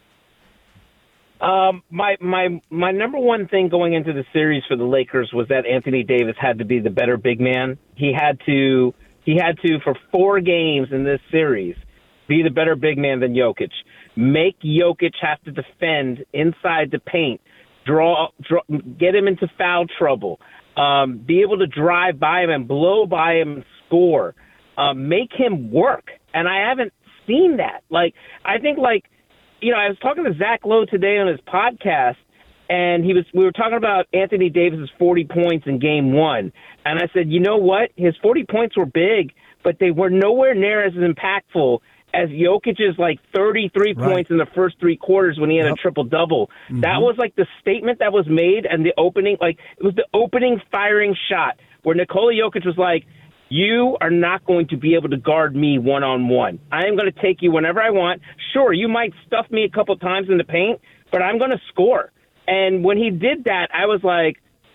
My number one thing going into the series for the Lakers was that Anthony Davis had to be the better big man. He had to for 4 games in this series be the better big man than Jokic. Make Jokic have to defend inside the paint, draw get him into foul trouble, be able to drive by him and blow by him and score. Make him work. And I haven't seen that. I think I was talking to Zach Lowe today on his podcast, and we were talking about Anthony Davis's 40 points in Game 1. And I said, you know what? His 40 points were big, but they were nowhere near as impactful as Jokic's 33 points in the first 3 quarters when he had a triple-double. Mm-hmm. That was the statement that was made, and the opening, it was the opening firing shot where Nikola Jokic was like, you are not going to be able to guard me one-on-one. I am going to take you whenever I want. Sure, you might stuff me a couple times in the paint, but I'm going to score. And when he did that, I was like,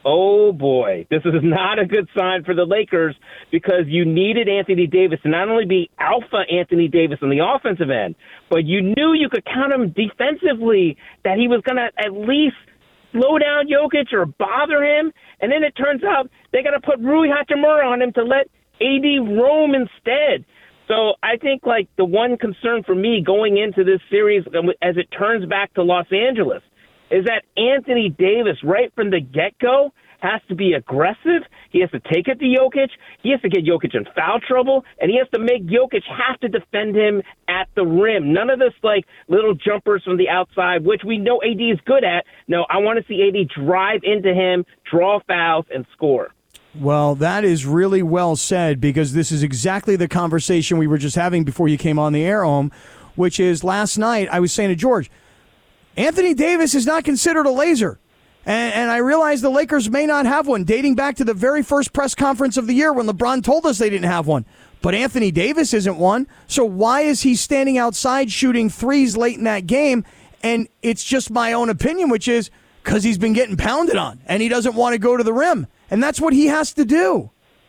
oh boy, this is not a good sign for the Lakers because you needed Anthony Davis to not only be alpha Anthony Davis on the offensive end, but you knew you could count him defensively, that he was going to at least slow down Jokic or bother him. And then it turns out they got to put Rui Hachimura on him to let AD roam instead. So I think, like, the one concern for me going into this series as it turns back to Los Angeles is that Anthony Davis, right from the get-go, has to be aggressive. He has to take it to Jokic. He has to get Jokic in foul trouble, and he has to make Jokic have to defend him at the rim. None of this, like, little jumpers from the outside, which we know AD is good at. No, I want to see AD drive into him, draw fouls, and score. Well, that is really well said, because this is exactly the conversation we were just having before you came on the air, Ohm, which is last night I was saying to George, Anthony Davis is not considered a laser. And I realize the Lakers may not have one, dating back to the very first press conference of the year when LeBron told us they didn't have one. But Anthony Davis isn't one. So why is he standing outside shooting threes late in that game? And it's just my own opinion, which is because he's been getting pounded on and he doesn't want to go to the rim. And that's what he has to do.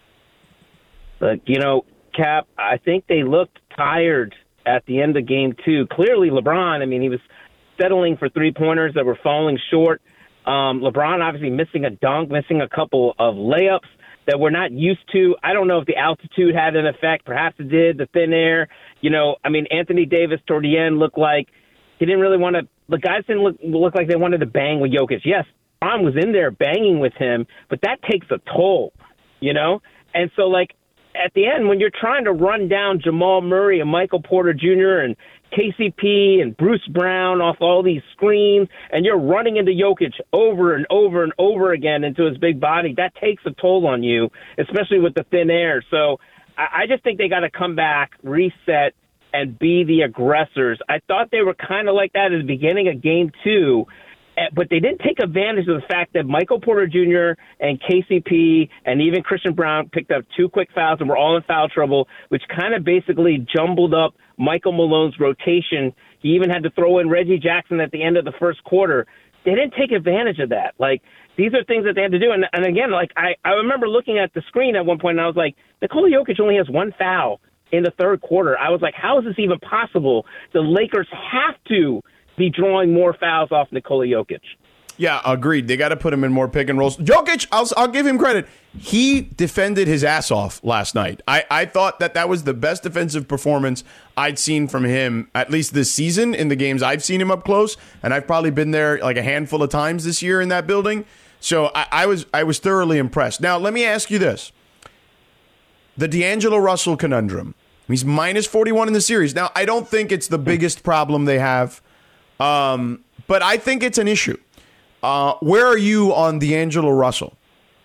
But, Cap, I think they looked tired at the end of game 2. Clearly, LeBron, he was settling for three-pointers that were falling short. LeBron obviously missing a dunk, missing a couple of layups that we're not used to. I don't know if the altitude had an effect. Perhaps it did, the thin air. Anthony Davis toward the end looked like he didn't really want to – the guys didn't look like they wanted to bang with Jokic. Yes, LeBron was in there banging with him, but that takes a toll, And so, at the end, when you're trying to run down Jamal Murray and Michael Porter Jr. and KCP and Bruce Brown off all these screens, and you're running into Jokic over and over and over again into his big body, that takes a toll on you, especially with the thin air. So I just think they got to come back, reset, and be the aggressors. I thought they were kind of like that at the beginning of Game 2, but they didn't take advantage of the fact that Michael Porter Jr. and KCP and even Christian Brown picked up 2 quick fouls and were all in foul trouble, which kind of basically jumbled up Michael Malone's rotation. He even had to throw in Reggie Jackson at the end of the first quarter. They didn't take advantage of that. These are things that they had to do. And again, I remember looking at the screen at one point, and I was like, Nikola Jokic only has 1 foul in the third quarter. I was like, how is this even possible? The Lakers have to be drawing more fouls off Nikola Jokic. Yeah, agreed. They got to put him in more pick and rolls. Jokic, I'll give him credit. He defended his ass off last night. I thought that was the best defensive performance I'd seen from him, at least this season, in the games I've seen him up close. And I've probably been there like a handful of times this year in that building. So I was thoroughly impressed. Now, let me ask you this. The D'Angelo Russell conundrum. He's minus 41 in the series. Now, I don't think it's the biggest problem they have, but I think it's an issue. Where are you on D'Angelo Russell?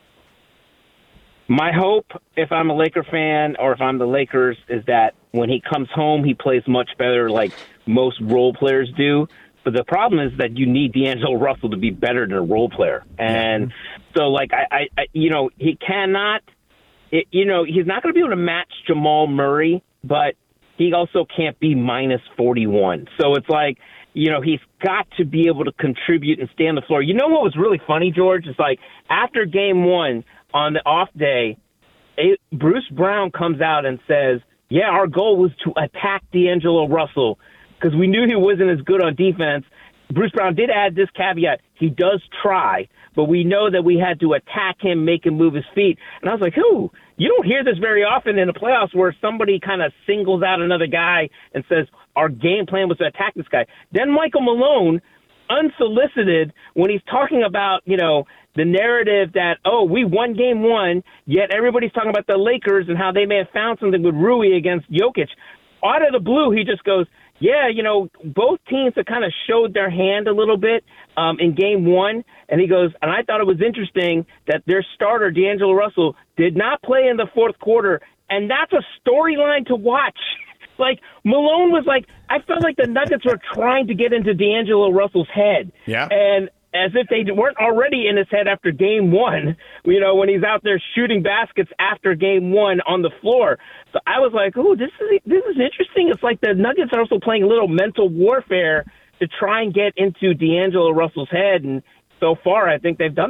My hope, if I'm a Laker fan or if I'm the Lakers, is that when he comes home, he plays much better like most role players do. But the problem is that you need D'Angelo Russell to be better than a role player. And so, he cannot, he's not going to be able to match Jamal Murray, but he also can't be minus 41. So it's like, he's got to be able to contribute and stay on the floor. You know what was really funny, George? It's like after Game 1 on the off day, Bruce Brown comes out and says, yeah, our goal was to attack D'Angelo Russell because we knew he wasn't as good on defense. Bruce Brown did add this caveat. He does try, but we know that we had to attack him, make him move his feet. And I was like, you don't hear this very often in the playoffs where somebody kind of singles out another guy and says, our game plan was to attack this guy. Then Michael Malone, unsolicited, when he's talking about, the narrative that, we won Game 1, yet everybody's talking about the Lakers and how they may have found something with Rui against Jokic. Out of the blue, he just goes, yeah, both teams have kind of showed their hand a little bit in Game 1. And he goes, and I thought it was interesting that their starter, D'Angelo Russell, did not play in the fourth quarter. And that's a storyline to watch. Malone was I felt like the Nuggets were trying to get into D'Angelo Russell's head. Yeah. And as if they weren't already in his head after Game 1, when he's out there shooting baskets after Game 1 on the floor. So I was like, this is interesting. It's like the Nuggets are also playing a little mental warfare to try and get into D'Angelo Russell's head, and so far I think they've done that.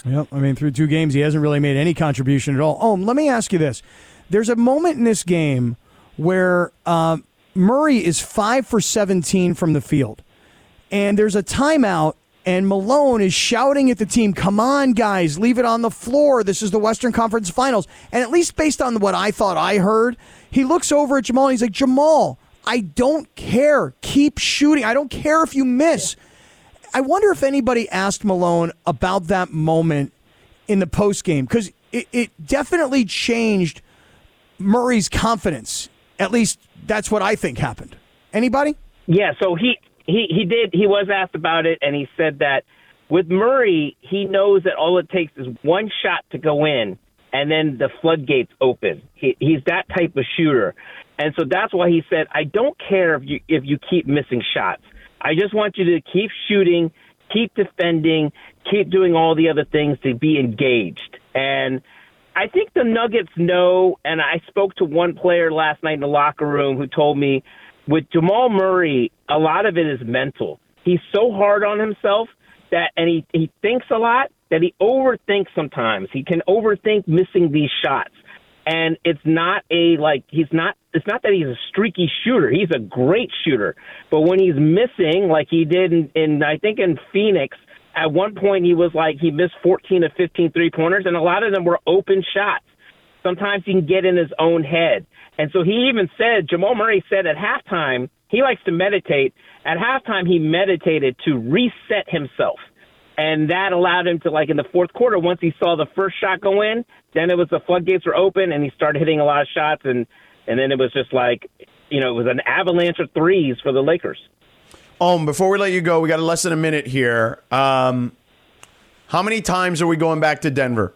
Yep. I mean, through 2 games, he hasn't really made any contribution at all. Oh, let me ask you this. There's a moment in this game where Murray is 5 for 17 from the field. And there's a timeout, and Malone is shouting at the team, come on, guys, leave it on the floor. This is the Western Conference Finals. And at least based on what I thought I heard, he looks over at Jamal, and he's like, Jamal, I don't care. Keep shooting. I don't care if you miss. I wonder if anybody asked Malone about that moment in the postgame, because it definitely changed Murray's confidence. At least that's what I think happened. Anybody? Yeah, so he did. He was asked about it, and he said that with Murray, he knows that all it takes is one shot to go in, and then the floodgates open. He's that type of shooter. And so that's why he said, I don't care if you keep missing shots. I just want you to keep shooting, keep defending, keep doing all the other things to be engaged. And I think the Nuggets know, and I spoke to one player last night in the locker room who told me with Jamal Murray, a lot of it is mental. He's so hard on himself and he thinks a lot that he overthinks sometimes. He can overthink missing these shots. And it's not it's not that he's a streaky shooter. He's a great shooter. But when he's missing, like he did in Phoenix, at one point he missed 14 of 15 3-pointers, and a lot of them were open shots. Sometimes he can get in his own head. And so he even said, Jamal Murray said at halftime, he likes to meditate. At halftime, he meditated to reset himself. And that allowed him to, in the fourth quarter, once he saw the first shot go in, then it was the floodgates were open, and he started hitting a lot of shots, and then it was just it was an avalanche of threes for the Lakers. Before we let you go, we got less than a minute here. How many times are we going back to Denver?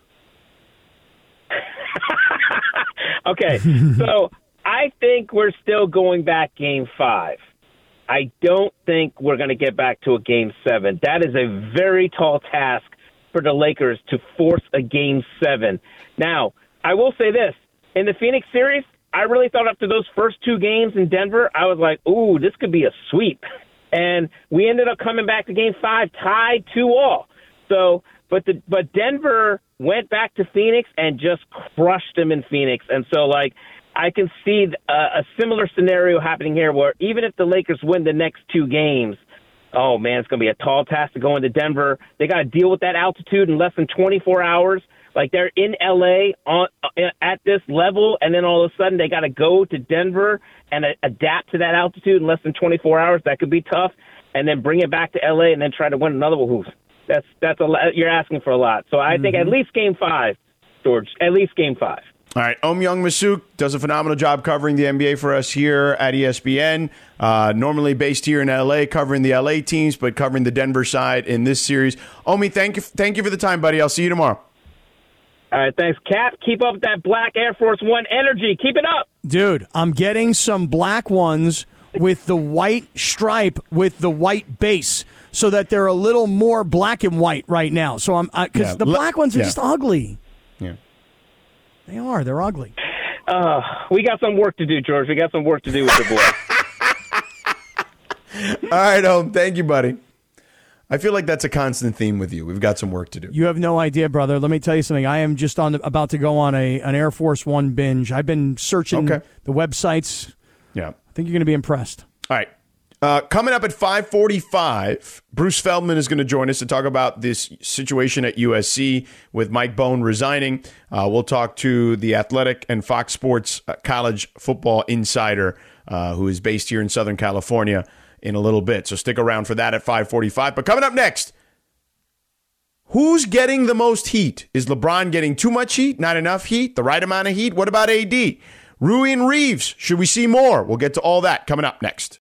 Okay, so I think we're still going back Game 5. I don't think we're going to get back to a Game 7. That is a very tall task for the Lakers to force a Game 7. Now, I will say this. In the Phoenix series, I really thought after those first 2 games in Denver, I was like, ooh, this could be a sweep. And we ended up coming back to Game 5 tied 2-2. So, but Denver went back to Phoenix and just crushed them in Phoenix. And so, I can see a similar scenario happening here where even if the Lakers win the next 2 games, oh, man, it's going to be a tall task to go into Denver. They got to deal with that altitude in less than 24 hours. They're in L.A. at this level, and then all of a sudden they got to go to Denver and adapt to that altitude in less than 24 hours. That could be tough. And then bring it back to L.A. and then try to win another one. That's a lot. You're asking for a lot. So I think at least Game 5, George, at least Game 5. All right, Young Massouk does a phenomenal job covering the NBA for us here at ESPN. Normally based here in LA, covering the LA teams, but covering the Denver side in this series. Omi, thank you for the time, buddy. I'll see you tomorrow. All right, thanks, Cap. Keep up that black Air Force One energy. Keep it up. Dude, I'm getting some black ones with the white stripe with the white base so that they're a little more black and white right now. So because the black ones are just ugly. Yeah. They are. They're ugly. We got some work to do, George. We got some work to do with the boy. All right, thank you, buddy. I feel like that's a constant theme with you. We've got some work to do. You have no idea, brother. Let me tell you something. I am just about to go on an Air Force One binge. I've been searching the websites. Yeah. I think you're going to be impressed. All right. Coming up at 5:45, Bruce Feldman is going to join us to talk about this situation at USC with Mike Bohn resigning. We'll talk to the Athletic and Fox Sports college football insider who is based here in Southern California in a little bit. So stick around for that at 5:45. But coming up next, who's getting the most heat? Is LeBron getting too much heat? Not enough heat? The right amount of heat? What about AD? Rui and Reeves, should we see more? We'll get to all that coming up next.